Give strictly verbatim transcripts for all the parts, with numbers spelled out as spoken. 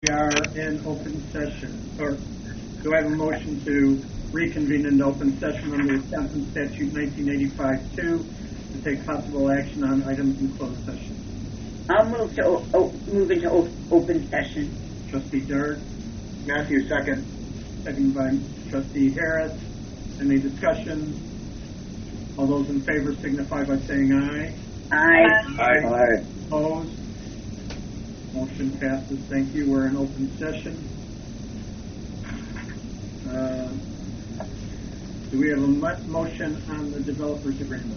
We are in open session. Or do I have a motion to reconvene into open session under Wisconsin Statute nineteen eighty-five two to take possible action on items in closed session? I'll move to o- o- move into o- open session. Trustee Dart. Matthew, second. Second by Trustee Harris. Any discussion? All those in favor signify by saying aye. Aye. Aye. Aye. Opposed? Motion passes. Thank you. We're in open session. Uh, do we have a mo- motion on the developers agreement?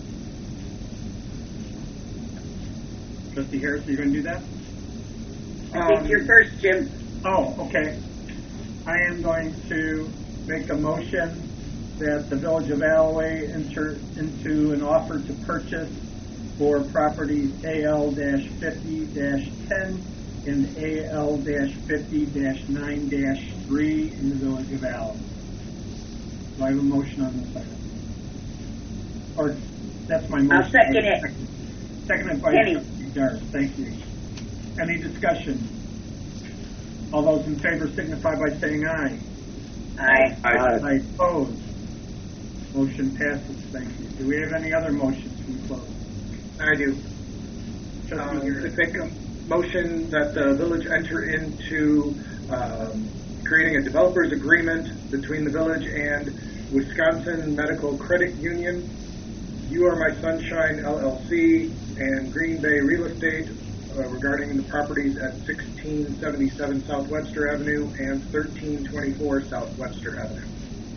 Trustee Harris, are you going to do that? I think Um, you're first, Jim. Oh, okay. I am going to make a motion that the Village of Alloway enter into an offer to purchase for properties A L fifty ten and A L fifty nine three in the Village of Alloway. Do I have a motion on this item? Or, that's my motion. I'll second it. Seconded by Kenny. Trustee Darst. Thank you. Any discussion? All those in favor signify by saying aye. Aye. Aye. I oppose. Motion passes. Thank you. Do we have any other motions from close? I do. Trustee Um, Harris. to make a motion that the village enter into um, creating a developers agreement between the village and Wisconsin Medical Credit Union, You Are My Sunshine L L C, and Green Bay Real Estate uh, regarding the properties at sixteen seventy-seven South Webster Avenue and thirteen twenty-four South Webster Avenue.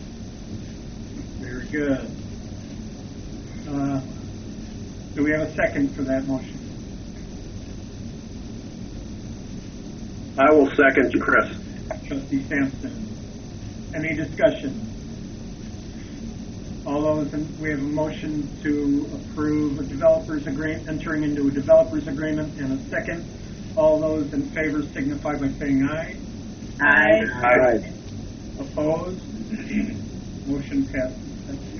Very good. Uh, do we have a second for that motion? I will second you, Chris. Trustee Sampson. Any discussion? All those in, we have a motion to approve a developers agreement, entering into a developers agreement, and a second. All those in favor signify by saying aye. Aye. Aye. Opposed? Motion passes. Thank you.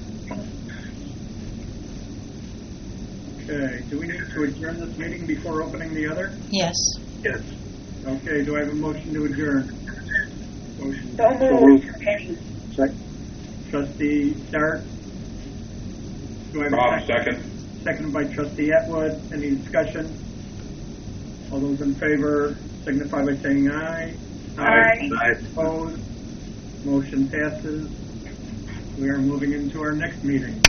Okay, do we need to adjourn this meeting before opening the other? Yes. Yes. Okay, do I have a motion to adjourn? Motion. So moved. Kenny. Second. Trustee Dart? Do I have a Bob, second? second. Seconded by Trustee Atwood. Any discussion? All those in favor signify by saying aye. Aye. Aye. Opposed? Motion passes. We are moving into our next meeting.